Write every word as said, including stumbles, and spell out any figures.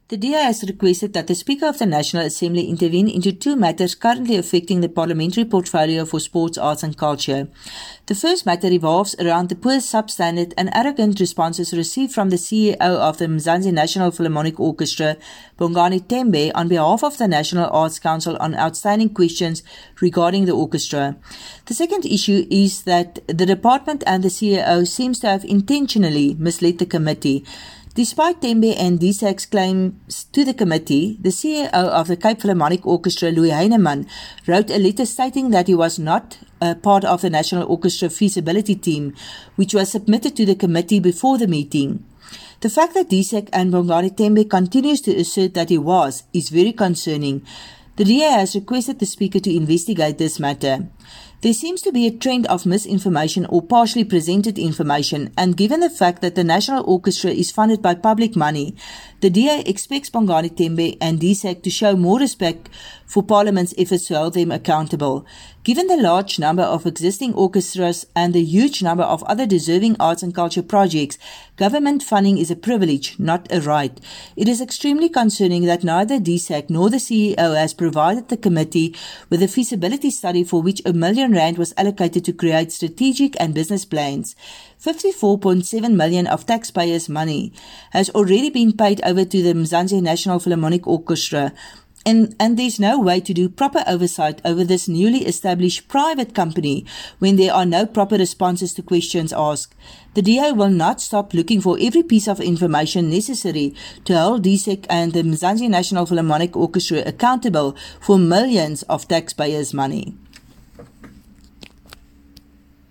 The D A has requested that the Speaker of the National Assembly intervene into two matters currently affecting the parliamentary portfolio for sports, arts and culture. The first matter revolves around the poor, substandard and arrogant responses received from the C E O of the Mzansi National Philharmonic Orchestra, Bongani Tembe, on behalf of the National Arts Council on outstanding questions regarding the orchestra. The second issue is that the department and the C E O seems to have intentionally misled the committee. Despite Tembe and D S A C's claims to the committee, the C E O of the Cape Philharmonic Orchestra, Louis Heinemann, wrote a letter stating that he was not a part of the National Orchestra feasibility team, which was submitted to the committee before the meeting. The fact that D S A C and Bongani Tembe continues to assert that he was is very concerning. The D A has requested the Speaker to investigate this matter. There seems to be a trend of misinformation or partially presented information, and given the fact that the National Orchestra is funded by public money, the D A expects Bongani Tembe and D S A C to show more respect for Parliament's efforts to hold them accountable. Given the large number of existing orchestras and the huge number of other deserving arts and culture projects, government funding is a privilege, not a right. It is extremely concerning that neither D S A C nor the C E O has provided the committee with a feasibility study for which a million rand was allocated to create strategic and business plans. fifty-four point seven million of taxpayers' money has already been paid over to the Mzansi National Philharmonic Orchestra, and, and there's no way to do proper oversight over this newly established private company when there are no proper responses to questions asked. The D A will not stop looking for every piece of information necessary to hold D S A C and the Mzansi National Philharmonic Orchestra accountable for millions of taxpayers' money.